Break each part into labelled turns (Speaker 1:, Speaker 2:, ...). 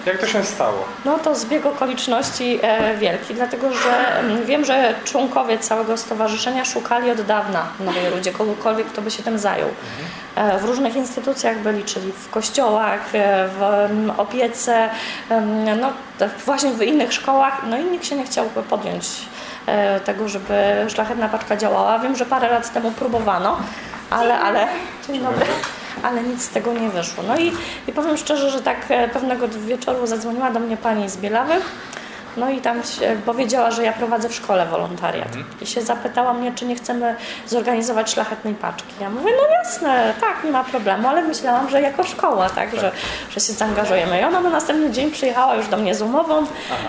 Speaker 1: Jak to się stało?
Speaker 2: No to zbieg okoliczności wielki, dlatego że wiem, że członkowie całego stowarzyszenia szukali od dawna w Nowej Rudzie kogokolwiek, kto by się tym zajął. W różnych instytucjach byli, czyli w kościołach, w opiece, no właśnie w innych szkołach, no i nikt się nie chciał podjąć tego, żeby Szlachetna Paczka działała. Wiem, że parę lat temu próbowano, ale dzień dobry. Ale nic z tego nie wyszło. No i powiem szczerze, że tak pewnego wieczoru zadzwoniła do mnie pani z Bielawy, no i tam powiedziała, że ja prowadzę w szkole wolontariat. I się zapytała mnie, czy nie chcemy zorganizować Szlachetnej Paczki. Ja mówię, no jasne, tak, nie ma problemu, ale myślałam, że jako szkoła, tak. Że się zaangażujemy. I ona na następny dzień przyjechała już do mnie z umową,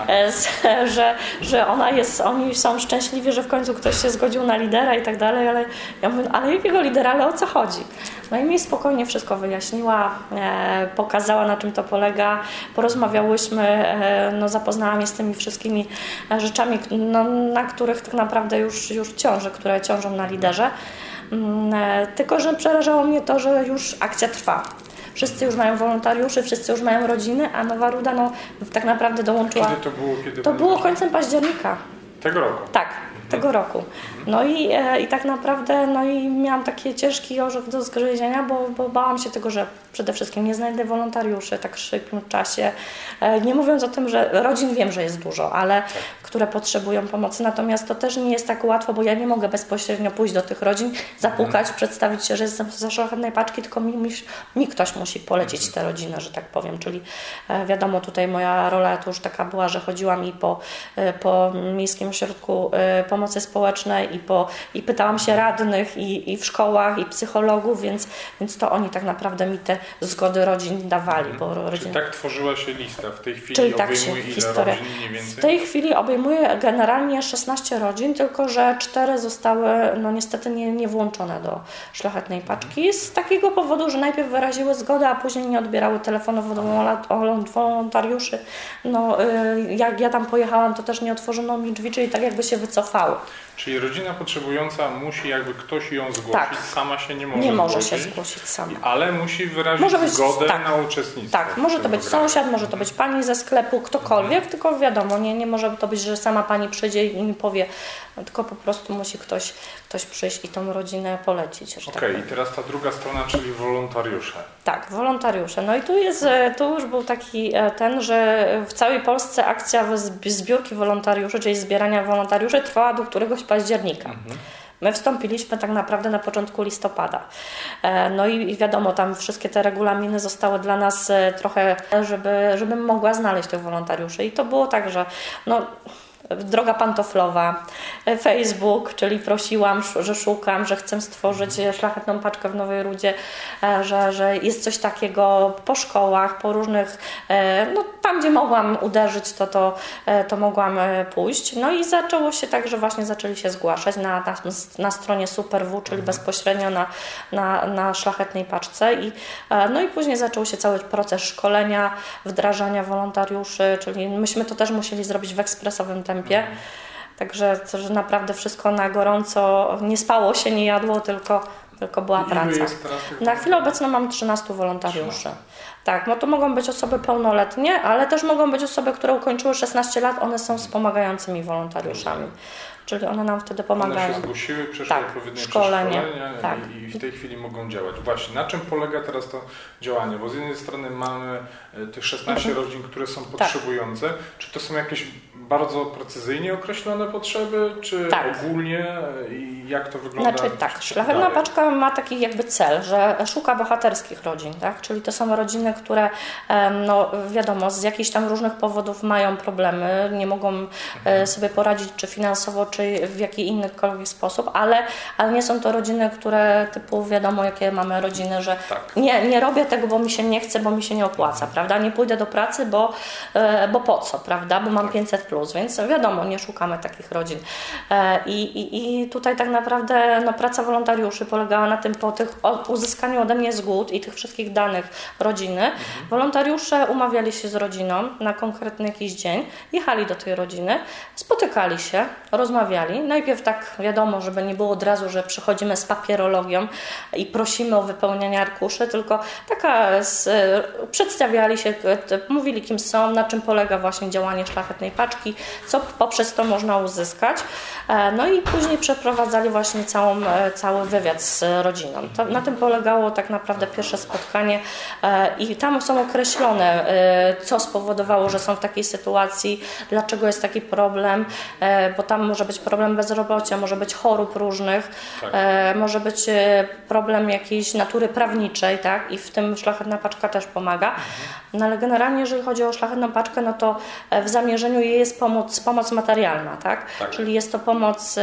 Speaker 2: że oni są szczęśliwi, że w końcu ktoś się zgodził na lidera i tak dalej, ale ja mówię, ale jakiego lidera, ale o co chodzi? No i mi spokojnie wszystko wyjaśniła, pokazała, na czym to polega, porozmawiałyśmy, no zapoznała mnie z tymi wszystkimi rzeczami, no, na których tak naprawdę już ciąży, które ciążą na liderze. Tylko że przerażało mnie to, że już akcja trwa. Wszyscy już mają wolontariuszy, wszyscy już mają rodziny, a Nowa Ruda no, tak naprawdę dołączyła.
Speaker 1: Kiedy to było?
Speaker 2: To było końcem października.
Speaker 1: Tego roku?
Speaker 2: Tak. Tego roku. No i tak naprawdę no i miałam taki ciężki orzech do zgryzienia, bo bałam się tego, że przede wszystkim nie znajdę wolontariuszy tak w szybkim czasie. Nie mówiąc o tym, że rodzin wiem, że jest dużo, ale które potrzebują pomocy. Natomiast to też nie jest tak łatwo, bo ja nie mogę bezpośrednio pójść do tych rodzin, zapukać, przedstawić się, że jestem ze Szlachetnej Paczki, tylko mi ktoś musi polecić tę rodzinę, że tak powiem. Czyli wiadomo, tutaj moja rola to już taka była, że chodziłam i po Miejskim Ośrodku Pomocy Społecznej i pytałam się radnych i w szkołach, i psychologów, więc to oni tak naprawdę mi te zgody rodzin dawali. Bo
Speaker 1: Czyli tak tworzyła się lista. W tej chwili
Speaker 2: czyli
Speaker 1: obejmuje ile
Speaker 2: historia.
Speaker 1: rodzin mniej więcej?
Speaker 2: W tej chwili obejmuje generalnie 16 rodzin, tylko że 4 zostały no niestety nie włączone do Szlachetnej Paczki z takiego powodu, że najpierw wyraziły zgodę, a później nie odbierały telefonów od wolontariuszy. No, jak ja tam pojechałam, to też nie otworzono mi drzwi, czyli tak jakby się wycofały.
Speaker 1: Czyli rodzina potrzebująca musi jakby ktoś ją zgłosić,
Speaker 2: tak.
Speaker 1: Sama się nie może
Speaker 2: Nie może
Speaker 1: zgłosić,
Speaker 2: się zgłosić sama.
Speaker 1: Ale musi wyrazić zgodę na uczestnictwo.
Speaker 2: Tak, może to być sąsiad, może to być pani ze sklepu, ktokolwiek, tylko wiadomo, nie może to być, że sama pani przyjdzie i mi powie, tylko po prostu musi ktoś przyjść i tą rodzinę polecić.
Speaker 1: Okej, i teraz ta druga strona, czyli wolontariusze.
Speaker 2: Tak, wolontariusze. No i tu już był taki że w całej Polsce akcja zbiórki wolontariuszy, czyli zbierania wolontariuszy trwała do któregoś października. My wstąpiliśmy tak naprawdę na początku listopada. No i wiadomo, tam wszystkie te regulaminy zostały dla nas trochę, żebym mogła znaleźć tych wolontariuszy. I to było tak, że no, droga pantoflowa, Facebook, czyli prosiłam, że szukam, że chcę stworzyć Szlachetną Paczkę w Nowej Rudzie, że jest coś takiego po szkołach, po różnych, no tam gdzie mogłam uderzyć, to mogłam pójść. No i zaczęło się tak, że właśnie zaczęli się zgłaszać na stronie Super-W, czyli bezpośrednio na Szlachetnej Paczce. No i później zaczął się cały proces szkolenia, wdrażania wolontariuszy, czyli myśmy to też musieli zrobić w ekspresowym tempie. Także że naprawdę wszystko na gorąco, nie spało się, nie jadło, tylko była praca. Na chwilę obecną mam 13 wolontariuszy. Tak, no to mogą być osoby pełnoletnie, ale też mogą być osoby, które ukończyły 16 lat, one są wspomagającymi wolontariuszami. Czyli one nam wtedy pomagają.
Speaker 1: One się zgłosiły, przeszły odpowiednie szkolenia i w tej chwili mogą działać. Właśnie, na czym polega teraz to działanie? Bo z jednej strony mamy tych 16 rodzin, które są potrzebujące. Czy to są jakieś bardzo precyzyjnie określone potrzeby, czy ogólnie i jak to wygląda?
Speaker 2: Znaczy tak, Szlachetna Paczka ma taki jakby cel, że szuka bohaterskich rodzin, tak? Czyli to są rodziny, które no wiadomo, z jakichś tam różnych powodów mają problemy, nie mogą sobie poradzić czy finansowo, czy w jaki innykolwiek sposób, ale nie są to rodziny, które typu wiadomo jakie mamy rodziny, że nie robię tego, bo mi się nie chce, bo mi się nie opłaca, prawda? Nie pójdę do pracy, bo po co, prawda? Bo mam 500+, więc wiadomo, nie szukamy takich rodzin. I tutaj tak naprawdę no, praca wolontariuszy polegała na tym, po uzyskaniu ode mnie zgód i tych wszystkich danych rodziny, wolontariusze umawiali się z rodziną na konkretny jakiś dzień, jechali do tej rodziny, spotykali się, rozmawiali rozmawiali. Najpierw tak wiadomo, żeby nie było od razu, że przychodzimy z papierologią i prosimy o wypełnianie arkuszy, tylko przedstawiali się, mówili kim są, na czym polega właśnie działanie Szlachetnej Paczki, co poprzez to można uzyskać. No i później przeprowadzali właśnie cały wywiad z rodziną. Na tym polegało tak naprawdę pierwsze spotkanie i tam są określone, co spowodowało, że są w takiej sytuacji, dlaczego jest taki problem, bo tam może być problem bezrobocia, może być chorób różnych, może być problem jakiejś natury prawniczej, tak? I w tym Szlachetna Paczka też pomaga. No ale generalnie, jeżeli chodzi o Szlachetną Paczkę, no to w zamierzeniu jej jest pomoc materialna, tak? Czyli jest to pomoc,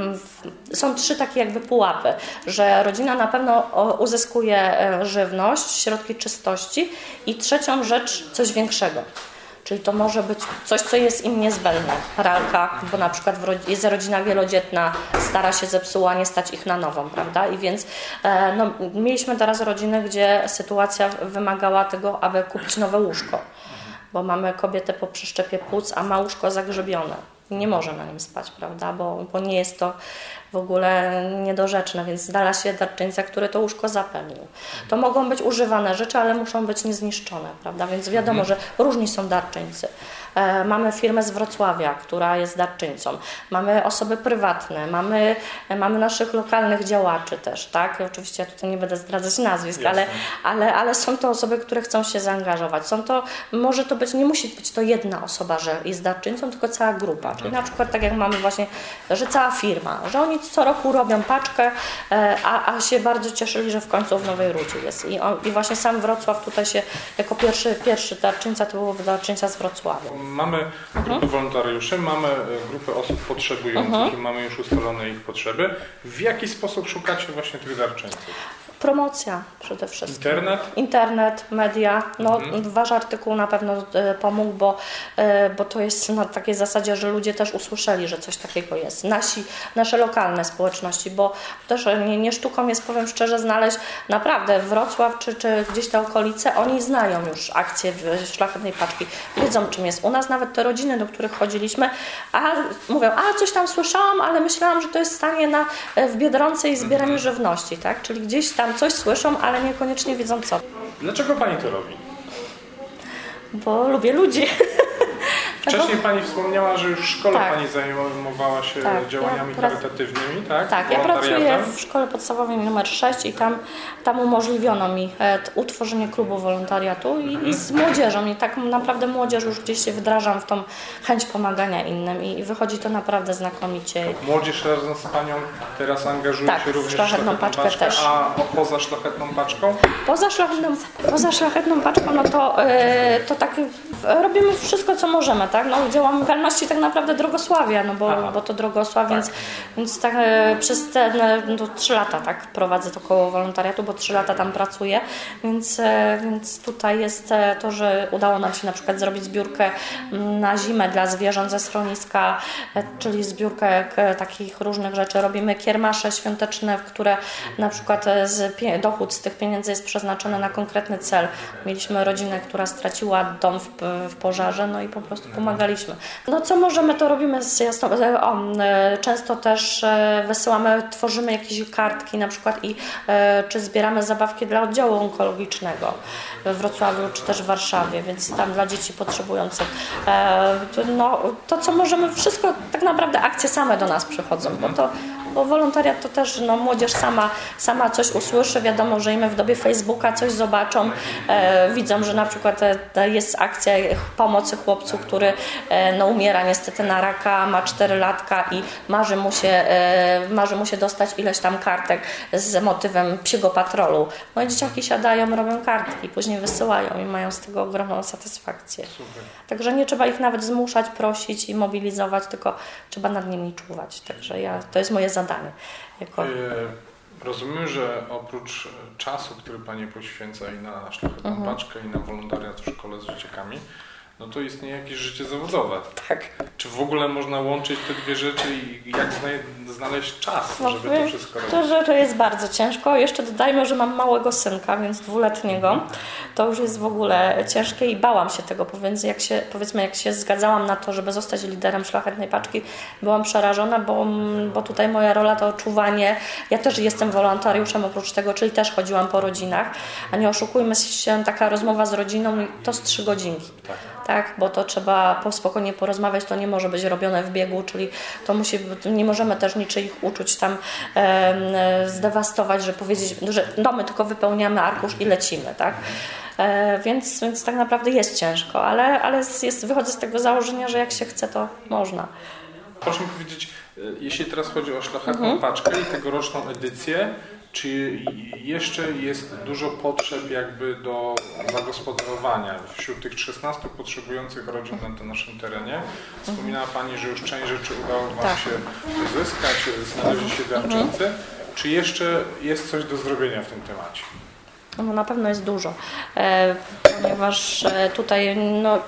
Speaker 2: są 3 takie jakby pułapy, że rodzina na pewno uzyskuje żywność, środki czystości i trzecią rzecz, coś większego. Czyli to może być coś, co jest im niezbędne. Pralka, bo na przykład jest rodzina wielodzietna, stara się zepsuła, nie stać ich na nową, prawda? I więc mieliśmy teraz rodzinę, gdzie sytuacja wymagała tego, aby kupić nowe łóżko, bo mamy kobietę po przeszczepie płuc, a ma łóżko zagrzybione. Nie może na nim spać, prawda? Bo nie jest to w ogóle niedorzeczne, więc znalazł się darczyńca, który to łóżko zapewnił. To mogą być używane rzeczy, ale muszą być niezniszczone, prawda? Więc wiadomo, że różni są darczyńcy. Mamy firmę z Wrocławia, która jest darczyńcą. Mamy osoby prywatne, mamy naszych lokalnych działaczy też, tak? I oczywiście ja tutaj nie będę zdradzać nazwisk, ale są to osoby, które chcą się zaangażować. Nie musi być to jedna osoba, że jest darczyńcą, tylko cała grupa. Czyli na przykład tak jak mamy właśnie, że cała firma, że oni co roku robią paczkę, a się bardzo cieszyli, że w końcu w Nowej Rudzie jest. I właśnie sam Wrocław tutaj się jako pierwszy darczyńca, to był darczyńca z Wrocławia.
Speaker 1: Mamy grupy wolontariuszy, mamy grupy osób potrzebujących i mamy już ustalone ich potrzeby. W jaki sposób szukacie właśnie tych darczyńców?
Speaker 2: Promocja przede wszystkim.
Speaker 1: Internet,
Speaker 2: media. Wasz artykuł na pewno pomógł, bo to jest na takiej zasadzie, że ludzie też usłyszeli, że coś takiego jest. Nasze lokalne społeczności, bo też nie sztuką jest, powiem szczerze, znaleźć naprawdę Wrocław czy gdzieś te okolice, oni znają już akcję Szlachetnej Paczki, wiedzą czym jest. U nas nawet te rodziny, do których chodziliśmy, mówią, coś tam słyszałam, ale myślałam, że to jest stanie w Biedronce i zbieranie żywności, tak? Czyli gdzieś tam coś słyszą, ale niekoniecznie wiedzą co.
Speaker 1: Dlaczego Pani to robi?
Speaker 2: Bo lubię ludzi.
Speaker 1: Wcześniej Pani wspomniała, że już w szkole Pani zajmowała się działaniami charytatywnymi, tak?
Speaker 2: Tak, ja pracuję w szkole podstawowej nr 6 i tam umożliwiono mi utworzenie klubu wolontariatu i z młodzieżą. I tak naprawdę młodzież już gdzieś się wdrażam w tą chęć pomagania innym i wychodzi to naprawdę znakomicie.
Speaker 1: Młodzież razem z Panią teraz angażuje się również w Szlachetną Paczkę też. A poza Szlachetną Paczką?
Speaker 2: Poza Szlachetną Paczką, no to tak robimy wszystko, co możemy, tak? Działamy w wolności tak naprawdę Drogosławia, bo to Drogosław, więc tak przez te 3 lata tak prowadzę to koło wolontariatu, bo 3 lata tam pracuję, więc tutaj jest to, że udało nam się na przykład zrobić zbiórkę na zimę dla zwierząt ze schroniska, czyli zbiórkę takich różnych rzeczy. Robimy kiermasze świąteczne, w które na przykład dochód z tych pieniędzy jest przeznaczony na konkretny cel. Mieliśmy rodzinę, która straciła dom w pożarze, i po prostu pomagaliśmy. Co możemy, to robimy często też tworzymy jakieś kartki na przykład czy zbieramy zabawki dla oddziału onkologicznego we Wrocławiu, czy też w Warszawie, więc tam dla dzieci potrzebujących. To co możemy, wszystko tak naprawdę akcje same do nas przychodzą, bo wolontariat to też młodzież sama coś usłyszy, wiadomo, że im w dobie Facebooka coś zobaczą, widzą, że na przykład jest akcja pomocy chłopcu, który umiera niestety na raka, ma 4 latka i marzy mu się dostać ileś tam kartek z motywem psiego patrolu. I dzieciaki siadają, robią kartki, później wysyłają i mają z tego ogromną satysfakcję.
Speaker 1: Super.
Speaker 2: Także nie trzeba ich nawet zmuszać, prosić i mobilizować, tylko trzeba nad nimi czuwać. Także to jest moje zadanie.
Speaker 1: Rozumiem, że oprócz czasu, który Pani poświęca i na Szlachetną Paczkę, i na wolontariat w szkole z dzieciakami, no to istnieje jakieś życie zawodowe.
Speaker 2: Tak.
Speaker 1: Czy w ogóle można łączyć te dwie rzeczy i jak znaleźć czas, żeby to wszystko robić?
Speaker 2: To jest bardzo ciężko. Jeszcze dodajmy, że mam małego synka, więc 2-letniego. To już jest w ogóle ciężkie i bałam się tego, powiedzmy jak się zgadzałam na to, żeby zostać liderem Szlachetnej Paczki, byłam przerażona, bo tutaj moja rola to czuwanie. Ja też jestem wolontariuszem oprócz tego, czyli też chodziłam po rodzinach, a nie oszukujmy się, taka rozmowa z rodziną to z 3 godzinki. Tak, bo to trzeba spokojnie porozmawiać, to nie może być robione w biegu, czyli nie możemy też niczyich uczuć tam zdewastować, że powiedzieć, że my tylko wypełniamy arkusz i lecimy, tak? Więc tak naprawdę jest ciężko, ale wychodzę z tego założenia, że jak się chce, to można.
Speaker 1: Proszę mi powiedzieć, jeśli teraz chodzi o Szlachetną Paczkę i tegoroczną edycję, czy jeszcze jest dużo potrzeb jakby do zagospodarowania wśród tych 16 potrzebujących rodzin na naszym terenie? Wspominała Pani, że już część rzeczy udało Wam się uzyskać, znaleźli się darczyńcy. Czy jeszcze jest coś do zrobienia w tym temacie?
Speaker 2: No na pewno jest dużo, ponieważ tutaj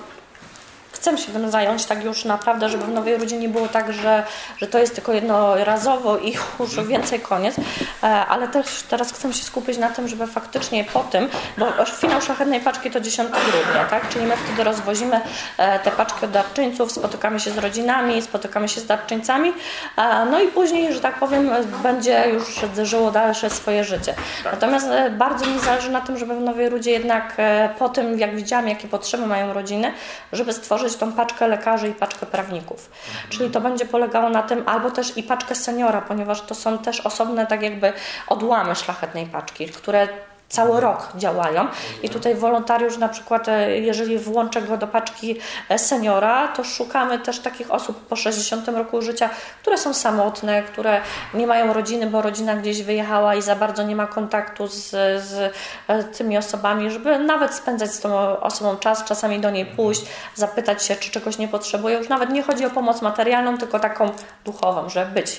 Speaker 2: chcę się tym zająć tak już naprawdę, żeby w Nowej Rudzie nie było tak, że to jest tylko jednorazowo i już więcej koniec, ale też teraz chcę się skupić na tym, żeby faktycznie po tym, bo finał Szlachetnej Paczki to 10 grudnia, tak? Czyli my wtedy rozwozimy te paczki od darczyńców, spotykamy się z rodzinami, spotykamy się z darczyńcami, no i później, że tak powiem, będzie już żyło dalsze swoje życie. Natomiast bardzo mi zależy na tym, żeby w Nowej Rudzie jednak po tym, jak widziałam, jakie potrzeby mają rodziny, żeby stworzyć tą paczkę lekarzy i paczkę prawników. Czyli to będzie polegało na tym, albo też i paczkę seniora, ponieważ to są też osobne tak jakby odłamy Szlachetnej Paczki, które cały rok działają i tutaj wolontariusz na przykład, jeżeli włączę go do paczki seniora, to szukamy też takich osób po 60 roku życia, które są samotne, które nie mają rodziny, bo rodzina gdzieś wyjechała i za bardzo nie ma kontaktu z tymi osobami, żeby nawet spędzać z tą osobą czas, czasami do niej pójść, zapytać się, czy czegoś nie potrzebuje. Już nawet nie chodzi o pomoc materialną, tylko taką duchową,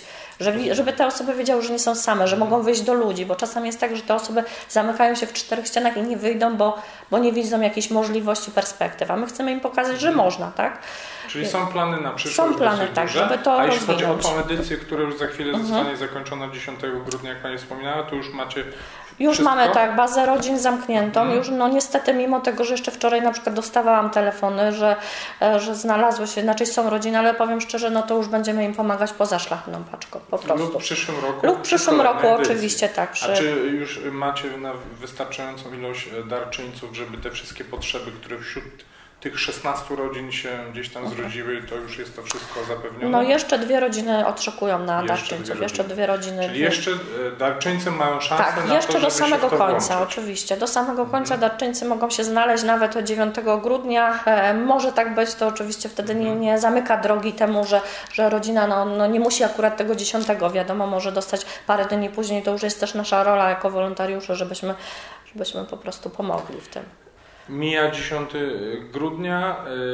Speaker 2: żeby te osoby wiedziały, że nie są same, że mogą wyjść do ludzi, bo czasami jest tak, że te osoby zamykają się w 4 ścianach i nie wyjdą, bo nie widzą jakichś możliwości, perspektyw, a my chcemy im pokazać, że można, tak?
Speaker 1: Czyli są plany na przyszłość.
Speaker 2: Są plany, tak, żeby to
Speaker 1: A jeśli chodzi o
Speaker 2: rozwinąć.
Speaker 1: tą edycję, która już za chwilę zostanie zakończona 10 grudnia, jak Pani wspominała, to już macie
Speaker 2: Już
Speaker 1: wszystko?
Speaker 2: mamy bazę rodzin zamkniętą. Już niestety mimo tego, że jeszcze wczoraj na przykład dostawałam telefony, że znalazły się, znaczy są rodziny, ale powiem szczerze, to już będziemy im pomagać poza Szlachetną Paczką, po prostu.
Speaker 1: Lub w przyszłym roku.
Speaker 2: Lub w przyszłym roku, oczywiście, tak.
Speaker 1: A czy już macie wystarczającą ilość darczyńców, żeby te wszystkie potrzeby, które wśród tych 16 rodzin się gdzieś tam zrodziły, to już jest to wszystko zapewnione?
Speaker 2: Jeszcze 2 rodziny oczekują na darczyńców. Jeszcze 2 rodziny.
Speaker 1: Czyli jeszcze darczyńcy mają szansę na to,
Speaker 2: jeszcze do samego końca,
Speaker 1: włączyć.
Speaker 2: oczywiście. Do samego końca darczyńcy mogą się znaleźć nawet 9 grudnia. Może tak być, to oczywiście wtedy nie zamyka drogi temu, że rodzina nie musi akurat tego 10, wiadomo, może dostać parę dni później. To już jest też nasza rola jako wolontariusze, żebyśmy po prostu pomogli w tym.
Speaker 1: Mija 10 grudnia,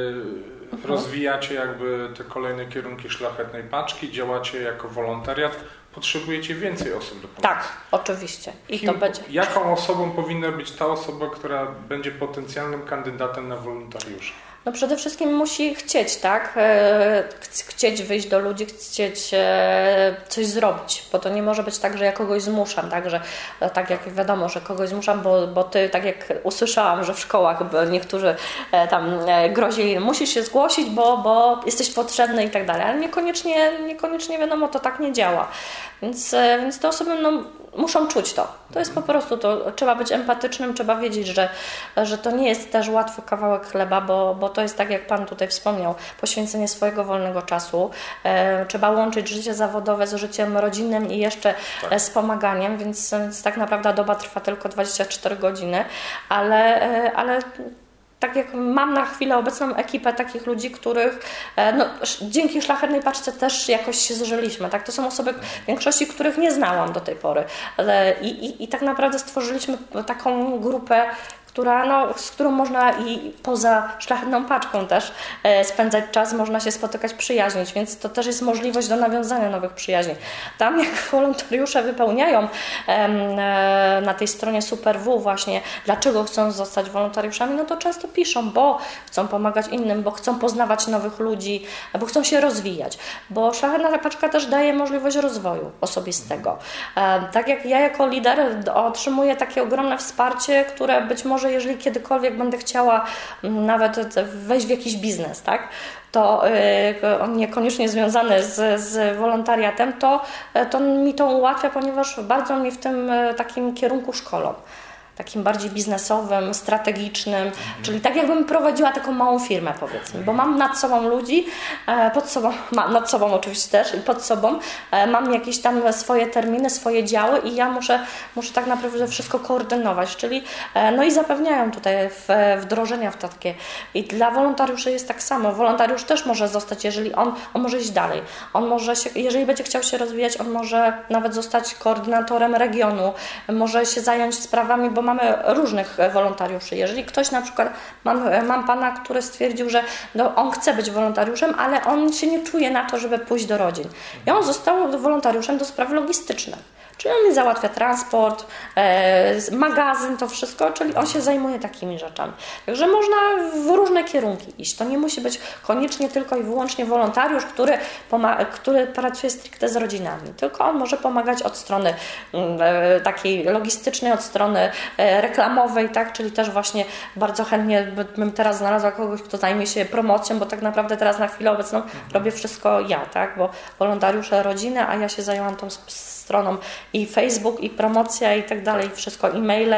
Speaker 1: rozwijacie jakby te kolejne kierunki Szlachetnej Paczki, działacie jako wolontariat, potrzebujecie więcej osób do pomocy.
Speaker 2: Tak, oczywiście. To będzie.
Speaker 1: Jaką osobą powinna być ta osoba, która będzie potencjalnym kandydatem na wolontariusza?
Speaker 2: Przede wszystkim musi chcieć, tak? Chcieć wyjść do ludzi, chcieć coś zrobić, bo to nie może być tak, że ja kogoś zmuszam, tak? Że tak jak wiadomo, że kogoś zmuszam, bo ty, tak jak usłyszałam, że w szkołach niektórzy tam grozili, musisz się zgłosić, bo jesteś potrzebny i tak dalej, ale niekoniecznie wiadomo, to tak nie działa. Więc te osoby muszą czuć to. To jest po prostu to. Trzeba być empatycznym, trzeba wiedzieć, że to nie jest też łatwy kawałek chleba, bo to jest tak, jak Pan tutaj wspomniał, poświęcenie swojego wolnego czasu. Trzeba łączyć życie zawodowe z życiem rodzinnym i jeszcze z pomaganiem, więc tak naprawdę doba trwa tylko 24 godziny, ale tak jak mam na chwilę obecną ekipę takich ludzi, których dzięki Szlachetnej Paczce też jakoś się zżyliśmy. Tak? To są osoby, w większości których nie znałam do tej pory. I tak naprawdę stworzyliśmy taką grupę, z którą można i poza szlachetną paczką też spędzać czas, można się spotykać, przyjaźnić, więc to też jest możliwość do nawiązania nowych przyjaźni. Tam jak wolontariusze wypełniają na tej stronie Super-W właśnie, dlaczego chcą zostać wolontariuszami, no to często piszą, bo chcą pomagać innym, bo chcą poznawać nowych ludzi, bo chcą się rozwijać, bo szlachetna paczka też daje możliwość rozwoju osobistego. Tak jak ja jako lider otrzymuję takie ogromne wsparcie, które być może jeżeli kiedykolwiek będę chciała nawet wejść w jakiś biznes, tak, to niekoniecznie związany z wolontariatem, to mi to ułatwia, ponieważ bardzo mnie w tym takim kierunku szkolą. Takim bardziej biznesowym, strategicznym, czyli tak jakbym prowadziła taką małą firmę, powiedzmy, bo mam nad sobą ludzi, nad sobą oczywiście też i pod sobą mam jakieś tam swoje terminy, swoje działy i ja muszę tak naprawdę wszystko koordynować, czyli no i zapewniają tutaj wdrożenia w takie. I dla wolontariuszy jest tak samo. Wolontariusz też może zostać, jeżeli on może iść dalej. On może jeżeli będzie chciał się rozwijać, on może nawet zostać koordynatorem regionu, może się zająć sprawami, bo mamy różnych wolontariuszy. Jeżeli ktoś na przykład, mam pana, który stwierdził, że on chce być wolontariuszem, ale on się nie czuje na to, żeby pójść do rodzin. I on został wolontariuszem do spraw logistycznych. Czyli on mi załatwia transport, magazyn, to wszystko, czyli on się zajmuje takimi rzeczami. Także można w różne kierunki iść. To nie musi być koniecznie tylko i wyłącznie wolontariusz, który pracuje stricte z rodzinami. Tylko on może pomagać od strony takiej logistycznej, od strony reklamowej, tak? Czyli też właśnie bardzo chętnie bym teraz znalazła kogoś, kto zajmie się promocją, bo tak naprawdę teraz na chwilę obecną robię wszystko ja, tak? Bo wolontariusze rodziny, a ja się zajęłam tą stroną i Facebook, i promocja, i tak dalej, wszystko, e-maile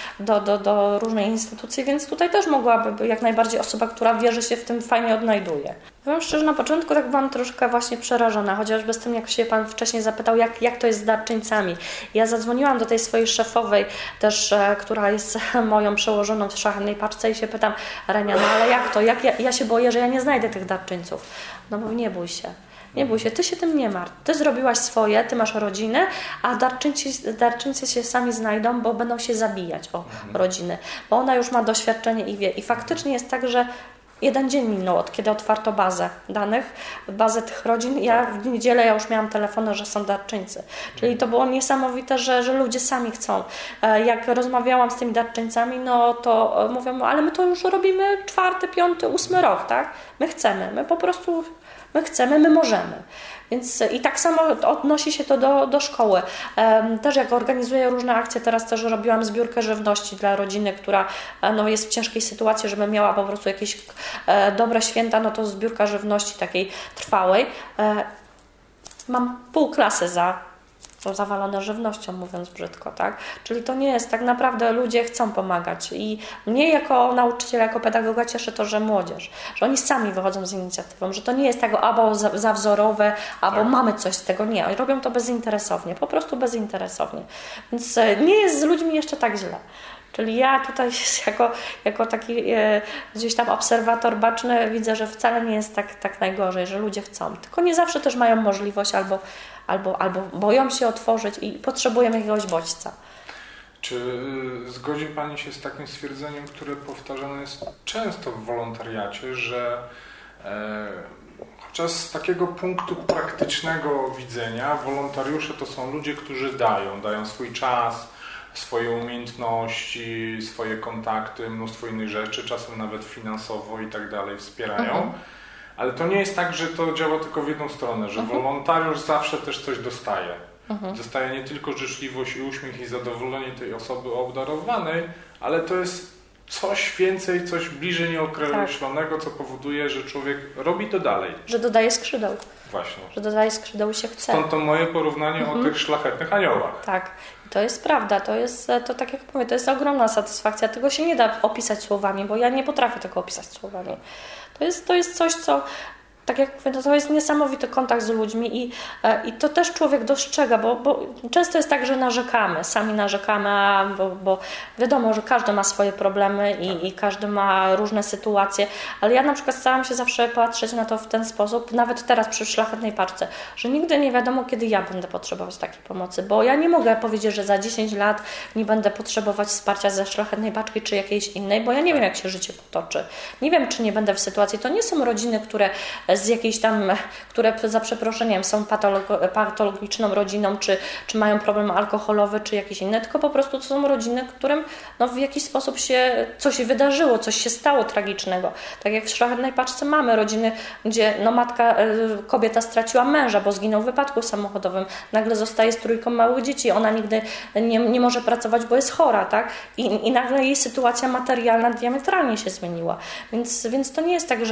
Speaker 2: do różnej instytucji, więc tutaj też mogłaby jak najbardziej osoba, która wie, że się w tym fajnie odnajduje. Powiem szczerze, na początku tak byłam troszkę właśnie przerażona, chociażby z tym, jak się Pan wcześniej zapytał, jak to jest z darczyńcami. Ja zadzwoniłam do tej swojej szefowej też, która jest moją przełożoną w szlachetnej paczce i się pytam, Renia, no ale jak to? Ja się boję, że ja nie znajdę tych darczyńców. No bo nie bój się. Nie bój się, ty się tym nie martw. Ty zrobiłaś swoje, ty masz rodzinę, a darczyńcy się sami znajdą, bo będą się zabijać o rodziny. Bo ona już ma doświadczenie i wie. I faktycznie jest tak, że 1 dzień minął, od kiedy otwarto bazę danych, bazę tych rodzin. Ja w niedzielę już miałam telefony, że są darczyńcy. Czyli to było niesamowite, że ludzie sami chcą. Jak rozmawiałam z tymi darczyńcami, no to mówią, ale my to już robimy 4., 5., 8. rok, tak? My chcemy, my po prostu... My chcemy, my możemy. Więc i tak samo odnosi się to do szkoły. Też jak organizuję różne akcje, teraz też robiłam zbiórkę żywności dla rodziny, która jest w ciężkiej sytuacji, żeby miała po prostu jakieś dobre święta, no to zbiórka żywności takiej trwałej. Mam pół klasy zawalone żywnością, mówiąc brzydko, tak? Czyli to nie jest, tak naprawdę ludzie chcą pomagać i mnie jako nauczyciela, jako pedagoga cieszy to, że młodzież, że oni sami wychodzą z inicjatywą, że to nie jest tego albo zawzorowe, albo mamy coś z tego, nie, oni robią to bezinteresownie, po prostu bezinteresownie, więc nie jest z ludźmi jeszcze tak źle. Czyli ja tutaj jako taki gdzieś tam obserwator baczny widzę, że wcale nie jest tak najgorzej, że ludzie chcą. Tylko nie zawsze też mają możliwość albo boją się otworzyć i potrzebujemy jakiegoś bodźca.
Speaker 1: Czy zgodzi Pani się z takim stwierdzeniem, które powtarzane jest często w wolontariacie, że chociaż z takiego punktu praktycznego widzenia wolontariusze to są ludzie, którzy dają swój czas, swoje umiejętności, swoje kontakty, mnóstwo innych rzeczy, czasem nawet finansowo i tak dalej wspierają. Ale to nie jest tak, że to działa tylko w jedną stronę, że wolontariusz zawsze też coś dostaje. Dostaje nie tylko życzliwość i uśmiech i zadowolenie tej osoby obdarowanej, ale to jest coś więcej, coś bliżej nieokreślonego, co powoduje, że człowiek robi to dalej.
Speaker 2: Że dodaje skrzydeł.
Speaker 1: Właśnie.
Speaker 2: Że dodaje skrzydeł i się chce.
Speaker 1: Stąd to moje porównanie o tych szlachetnych aniołach.
Speaker 2: Tak. To jest prawda, to tak jak powiem, to jest ogromna satysfakcja. Tego się nie da opisać słowami, bo ja nie potrafię tego opisać słowami. To jest coś, co tak jak mówię, to jest niesamowity kontakt z ludźmi i to też człowiek dostrzega, bo często jest tak, że sami narzekamy, bo wiadomo, że każdy ma swoje problemy i każdy ma różne sytuacje, ale ja na przykład staram się zawsze patrzeć na to w ten sposób, nawet teraz przy Szlachetnej Paczce, że nigdy nie wiadomo, kiedy ja będę potrzebować takiej pomocy, bo ja nie mogę powiedzieć, że za 10 lat nie będę potrzebować wsparcia ze Szlachetnej Paczki czy jakiejś innej, bo ja nie wiem, jak się życie potoczy. Nie wiem, czy nie będę w sytuacji. To nie są rodziny, które z jakiejś tam, które za przeproszeniem są patologiczną rodziną, czy mają problem alkoholowy, czy jakieś inne, tylko po prostu to są rodziny, którym w jakiś sposób się coś wydarzyło, coś się stało tragicznego. Tak jak w Szlachetnej Paczce mamy rodziny, gdzie kobieta straciła męża, bo zginął w wypadku samochodowym, nagle zostaje z 3 małych dzieci, ona nigdy nie może pracować, bo jest chora, tak? I nagle jej sytuacja materialna diametralnie się zmieniła. Więc to nie jest tak,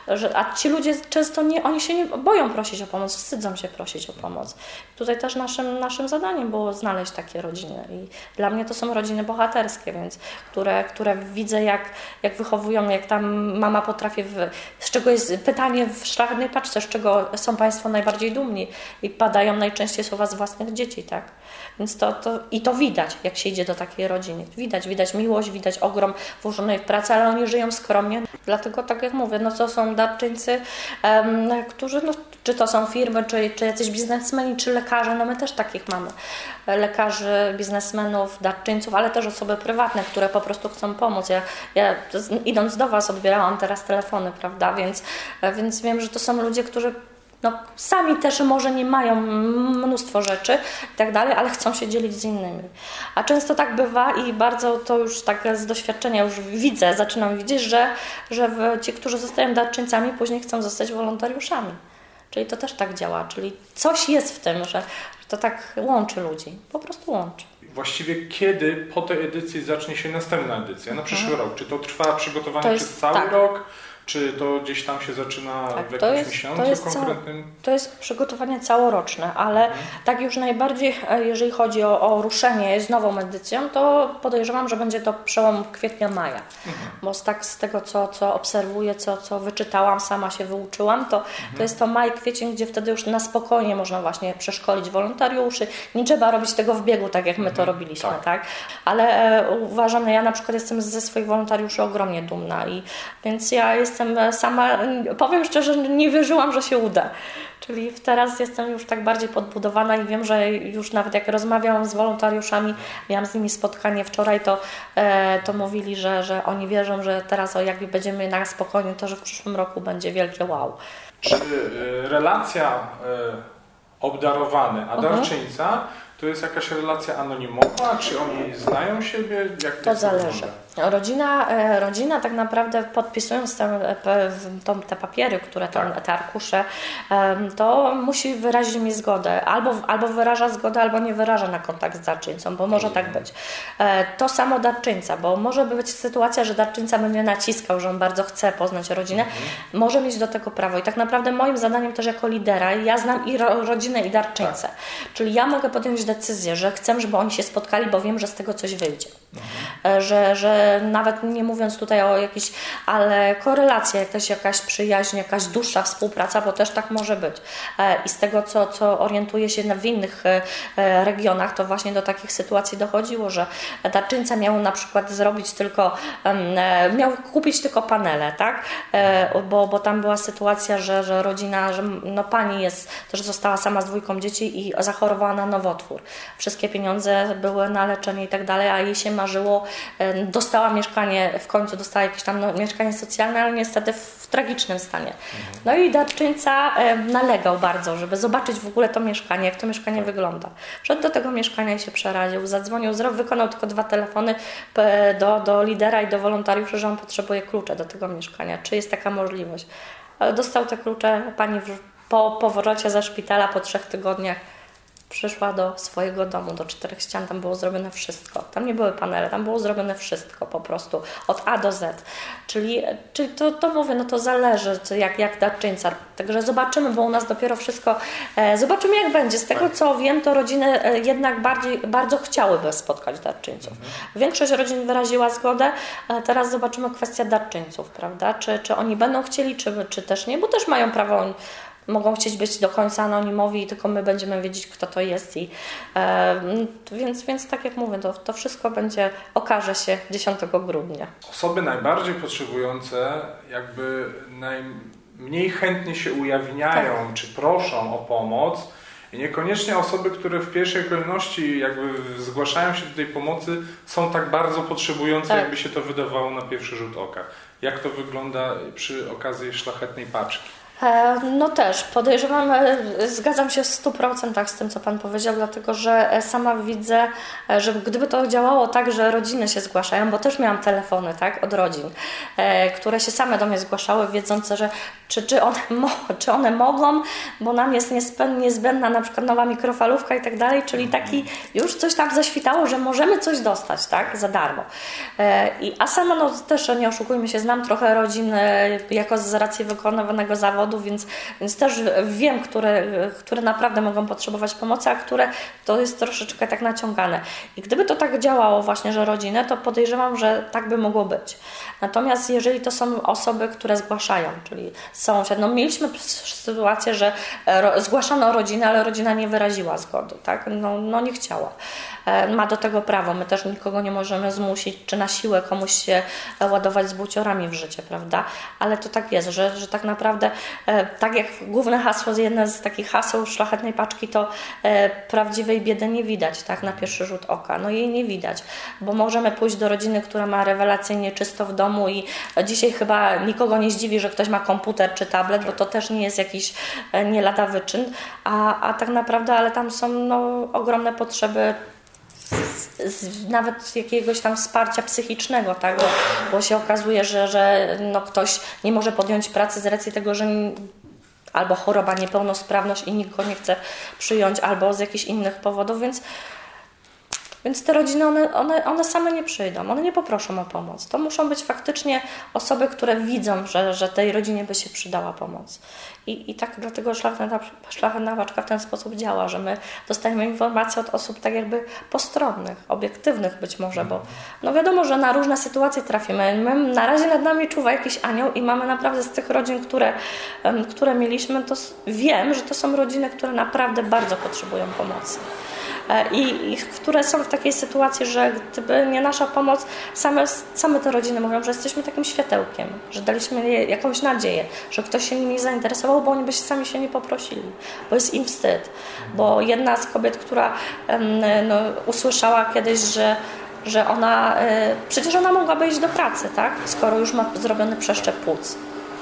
Speaker 2: a ci ludzie często oni się nie boją prosić o pomoc, wstydzą się prosić o pomoc. Tutaj też naszym zadaniem było znaleźć takie rodziny i dla mnie to są rodziny bohaterskie, więc które widzę jak wychowują, jak tam mama potrafi, z czego jest pytanie w Szlachetnej Paczce, z czego są Państwo najbardziej dumni i padają najczęściej słowa z własnych dzieci, tak? Więc to widać, jak się idzie do takiej rodziny. Widać miłość, widać ogrom włożonej w pracę, ale oni żyją skromnie. Dlatego, tak jak mówię, to są darczyńcy, którzy, czy to są firmy, czy jacyś biznesmeni, czy lekarze, my też takich mamy. Lekarzy, biznesmenów, darczyńców, ale też osoby prywatne, które po prostu chcą pomóc. Ja idąc do Was odbierałam teraz telefony, prawda, więc wiem, że to są ludzie, którzy sami też może nie mają mnóstwo rzeczy i tak dalej, ale chcą się dzielić z innymi. A często tak bywa i bardzo to już tak z doświadczenia już zaczynam widzieć, że ci, którzy zostają darczyńcami, później chcą zostać wolontariuszami. Czyli to też tak działa, czyli coś jest w tym, że to tak łączy ludzi, po prostu łączy.
Speaker 1: Właściwie kiedy po tej edycji zacznie się następna edycja, na przyszły rok? Czy to trwa przygotowanie przez cały rok? Czy to gdzieś tam się zaczyna w jakimś miesiącu konkretnym?
Speaker 2: To jest przygotowanie całoroczne, ale tak już najbardziej, jeżeli chodzi o ruszenie z nową edycją, to podejrzewam, że będzie to przełom kwietnia-maja. Bo z tego, co obserwuję, co wyczytałam, sama się wyuczyłam, to jest to maj, kwiecień, gdzie wtedy już na spokojnie można właśnie przeszkolić wolontariuszy. Nie trzeba robić tego w biegu, tak jak my to robiliśmy, tak? Ale uważam, ja na przykład jestem ze swoich wolontariuszy ogromnie dumna więc ja jestem sama, powiem szczerze, nie wierzyłam, że się uda. Czyli teraz jestem już tak bardziej podbudowana i wiem, że już nawet jak rozmawiałam z wolontariuszami, miałam z nimi spotkanie wczoraj, to mówili, że oni wierzą, że teraz jak będziemy na spokojnie, to że w przyszłym roku będzie wielkie wow.
Speaker 1: Czy relacja obdarowany, a darczyńca to jest jakaś relacja anonimowa? Czy oni znają siebie? Jak
Speaker 2: to zależy. Rodzina tak naprawdę podpisując te papiery, które tam, te arkusze, to musi wyrazić mi zgodę. Albo wyraża zgodę, albo nie wyraża na kontakt z darczyńcą, bo może tak być. To samo darczyńca, bo może być sytuacja, że darczyńca będzie naciskał, że on bardzo chce poznać rodzinę. Może mieć do tego prawo. I tak naprawdę moim zadaniem też jako lidera, ja znam i rodzinę, i darczyńcę. Czyli ja mogę podjąć decyzję, że chcę, żeby oni się spotkali, bo wiem, że z tego coś wyjdzie. Że nawet nie mówiąc tutaj o jakiejś, ale korelacja, też jakaś przyjaźń, jakaś dłuższa współpraca, bo też tak może być. I z tego, co orientuję się w innych regionach, to właśnie do takich sytuacji dochodziło, że darczyńca miał na przykład zrobić miał kupić tylko panele, tak? Bo tam była sytuacja, że rodzina, że pani też została sama z 2 dzieci i zachorowała na nowotwór. Wszystkie pieniądze były na leczenie i tak dalej, a jej się marzyło, dostała mieszkanie, w końcu dostała jakieś tam mieszkanie socjalne, ale niestety w tragicznym stanie. No i darczyńca nalegał bardzo, żeby zobaczyć w ogóle to mieszkanie, jak to mieszkanie wygląda. Wszedł do tego mieszkania i się przeraził, zadzwonił, wykonał tylko 2 telefony do lidera i do wolontariuszy, że on potrzebuje klucze do tego mieszkania. Czy jest taka możliwość? Dostał te klucze, pani po powrocie ze szpitala po 3 tygodniach przyszła do swojego domu, do 4 ścian, tam było zrobione wszystko. Tam nie były panele, tam było zrobione wszystko po prostu, od A do Z. Czyli to mówię, no to zależy, jak darczyńca. Także zobaczymy, bo u nas dopiero wszystko, zobaczymy jak będzie. Z tego co wiem, to rodziny jednak bardzo chciałyby spotkać darczyńców. Większość rodzin wyraziła zgodę, teraz zobaczymy kwestię darczyńców, prawda? Czy oni będą chcieli, czy też nie, bo też mają prawo. Mogą chcieć być do końca anonimowi i tylko my będziemy wiedzieć, kto to jest. Więc tak jak mówię, to wszystko okaże się 10 grudnia.
Speaker 1: Osoby najbardziej potrzebujące jakby najmniej chętnie się ujawniają, czy proszą o pomoc i niekoniecznie osoby, które w pierwszej kolejności jakby zgłaszają się do tej pomocy, są tak bardzo potrzebujące, jakby się to wydawało na pierwszy rzut oka. Jak to wygląda przy okazji Szlachetnej Paczki?
Speaker 2: No też podejrzewam, zgadzam się w 100% z tym, co Pan powiedział, dlatego że sama widzę, że gdyby to działało tak, że rodziny się zgłaszają, bo też miałam telefony, tak, od rodzin, które się same do mnie zgłaszały, wiedzące, że czy one mogą, bo nam jest niezbędna na przykład nowa mikrofalówka i tak dalej, czyli taki już coś tam zaświtało, że możemy coś dostać, tak, za darmo. A sama, no też nie oszukujmy się, znam trochę rodzin jako z racji wykonywanego zawodu, więc też wiem, które naprawdę mogą potrzebować pomocy, a które to jest troszeczkę tak naciągane. I gdyby to tak działało właśnie, że rodziny, to podejrzewam, że tak by mogło być. Natomiast jeżeli to są osoby, które zgłaszają, czyli sąsiad, no mieliśmy sytuację, że zgłaszano rodzinę, ale rodzina nie wyraziła zgody, tak? No nie chciała. Ma do tego prawo. My też nikogo nie możemy zmusić, czy na siłę komuś się ładować z buciorami w życie, prawda? Ale to tak jest, że tak naprawdę, tak jak główne hasło, jedne z takich haseł Szlachetnej Paczki, to prawdziwej biedy nie widać, tak? Na pierwszy rzut oka. No jej nie widać, bo możemy pójść do rodziny, która ma rewelacyjnie czysto w domu i dzisiaj chyba nikogo nie zdziwi, że ktoś ma komputer czy tablet, bo to też nie jest jakiś nie lada wyczyn, a tak naprawdę, ale tam są ogromne potrzeby nawet jakiegoś tam wsparcia psychicznego, tak? Bo się okazuje, że ktoś nie może podjąć pracy z racji tego, że albo choroba, niepełnosprawność i nikt go nie chce przyjąć, albo z jakichś innych powodów, więc te rodziny, one same nie przyjdą, one nie poproszą o pomoc. To muszą być faktycznie osoby, które widzą, że tej rodzinie by się przydała pomoc. I tak dlatego Szlachetna Paczka w ten sposób działa, że my dostajemy informacje od osób tak jakby postronnych, obiektywnych być może, bo wiadomo, że na różne sytuacje trafimy. Na razie nad nami czuwa jakiś anioł i mamy naprawdę z tych rodzin, które mieliśmy, to wiem, że to są rodziny, które naprawdę bardzo potrzebują pomocy. I które są w takiej sytuacji, że gdyby nie nasza pomoc, same te rodziny mówią, że jesteśmy takim światełkiem, że daliśmy jakąś nadzieję, że ktoś się nimi zainteresował, bo oni by sami się nie poprosili, bo jest im wstyd. Bo jedna z kobiet, która usłyszała kiedyś, że ona, przecież ona mogłaby iść do pracy, tak? Skoro już ma zrobiony przeszczep płuc,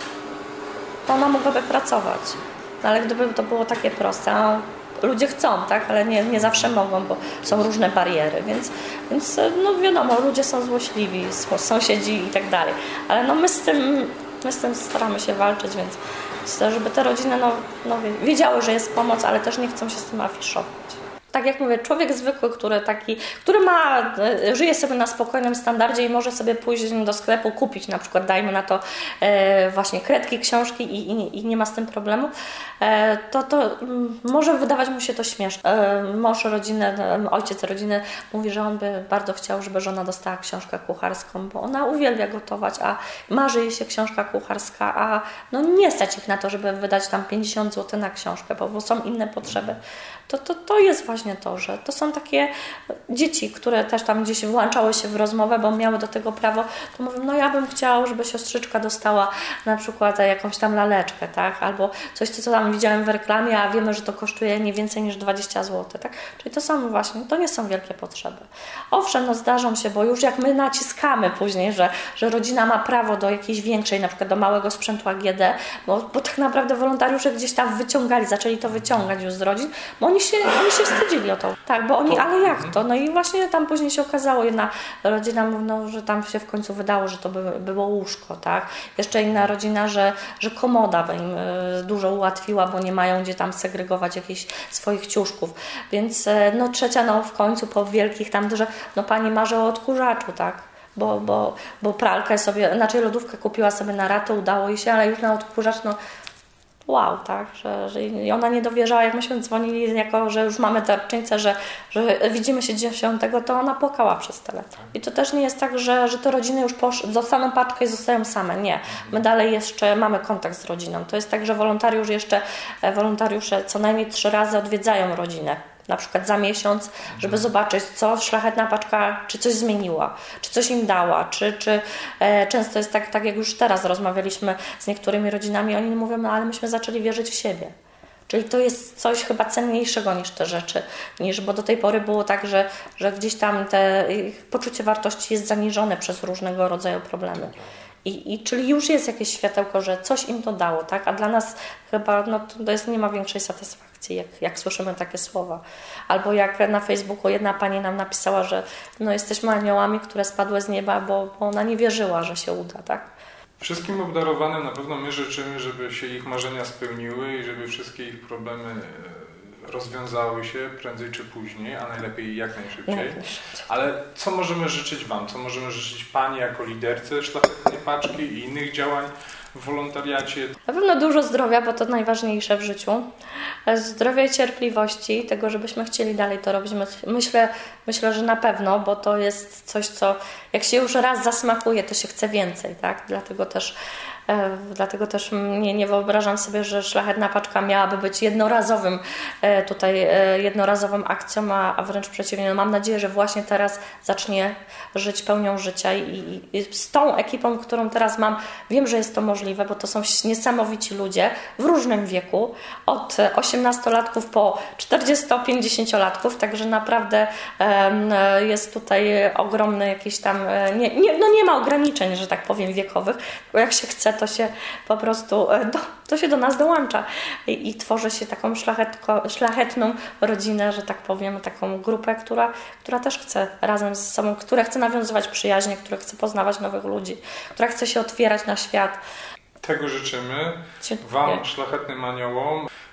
Speaker 2: to ona mogłaby pracować. No, ale gdyby to było takie proste, ludzie chcą, tak, ale nie zawsze mogą, bo są różne bariery, więc wiadomo, ludzie są złośliwi, sąsiedzi i tak dalej, ale my z tym staramy się walczyć, więc chcę, żeby te rodziny wiedziały, że jest pomoc, ale też nie chcą się z tym afiszować. Tak jak mówię, człowiek zwykły, który żyje sobie na spokojnym standardzie i może sobie pójść do sklepu, kupić na przykład, dajmy na to właśnie kredki, książki i nie ma z tym problemu, to może wydawać mu się to śmieszne. Mąż rodziny, ojciec rodziny mówi, że on by bardzo chciał, żeby żona dostała książkę kucharską, bo ona uwielbia gotować, a marzy jej się książka kucharska, a nie stać ich na to, żeby wydać tam 50 zł na książkę, bo są inne potrzeby. To jest właśnie to, że to są takie dzieci, które też tam gdzieś włączały się w rozmowę, bo miały do tego prawo, to mówią, ja bym chciała, żeby siostrzyczka dostała na przykład jakąś tam laleczkę, tak? Albo coś, co tam widziałem w reklamie, a wiemy, że to kosztuje nie więcej niż 20 zł, tak? Czyli to są właśnie, to nie są wielkie potrzeby. Owszem, zdarzą się, bo już jak my naciskamy później, że rodzina ma prawo do jakiejś większej, na przykład do małego sprzętu AGD, bo tak naprawdę wolontariusze gdzieś tam zaczęli to wyciągać już z rodzin, bo oni się wstydzili. chodzili o to. Tak, bo oni, ale jak to? No i właśnie tam później się okazało, jedna rodzina mówiła, że tam się w końcu wydało, że to było łóżko, tak? Jeszcze inna rodzina, że komoda by im dużo ułatwiła, bo nie mają gdzie tam segregować jakichś swoich ciuszków. Więc no trzecia, w końcu po wielkich tam, że pani marzy o odkurzaczu, tak? Bo pralkę sobie, lodówkę kupiła sobie na ratę, udało jej się, ale już na odkurzacz, wow, tak, że i ona nie dowierzała, jak myśmy dzwonili, że już mamy darczyńcę, że widzimy się 10, to ona płakała przez telefon. I to też nie jest tak, że te rodziny już dostaną paczkę i zostają same. Nie. My dalej jeszcze mamy kontakt z rodziną. To jest tak, że wolontariusze co najmniej 3 razy odwiedzają rodzinę. Na przykład za miesiąc, żeby zobaczyć, co szlachetna paczka, czy coś zmieniła, czy coś im dała, czy często jest tak jak już teraz rozmawialiśmy z niektórymi rodzinami, oni mówią, ale myśmy zaczęli wierzyć w siebie. Czyli to jest coś chyba cenniejszego niż te rzeczy, bo do tej pory było tak, że gdzieś tam ich poczucie wartości jest zaniżone przez różnego rodzaju problemy. Czyli już jest jakieś światełko, że coś im to dało, tak? A dla nas chyba nie ma większej satysfakcji, jak słyszymy takie słowa. Albo jak na Facebooku jedna pani nam napisała, że jesteśmy aniołami, które spadły z nieba, bo ona nie wierzyła, że się uda, tak?
Speaker 1: Wszystkim obdarowanym na pewno my życzymy, żeby się ich marzenia spełniły i żeby wszystkie ich problemy rozwiązały się prędzej czy później, a najlepiej jak najszybciej. Ale co możemy życzyć Wam? Co możemy życzyć Pani jako liderce Szlachetnej Paczki i innych działań w wolontariacie?
Speaker 2: Na pewno dużo zdrowia, bo to najważniejsze w życiu. Zdrowia i cierpliwości, tego, żebyśmy chcieli dalej to robić. Myślę, że na pewno, bo to jest coś, co jak się już raz zasmakuje, to się chce więcej, tak? Dlatego też nie wyobrażam sobie, że Szlachetna Paczka miałaby być jednorazową akcją, a wręcz przeciwnie. Mam nadzieję, że właśnie teraz zacznie żyć pełnią życia i z tą ekipą, którą teraz mam, wiem, że jest to możliwe, bo to są niesamowici ludzie w różnym wieku, od 18-latków po 40-50-latków, także naprawdę jest tutaj ogromny jakiś tam, nie ma ograniczeń, że tak powiem, wiekowych, bo jak się chce, to się po prostu to się do nas dołącza i tworzy się taką szlachetną rodzinę, że tak powiem, taką grupę, która też chce razem ze sobą, która chce nawiązywać przyjaźnie, która chce poznawać nowych ludzi, która chce się otwierać na świat.
Speaker 1: Tego życzymy Wam, szlachetnym aniołom.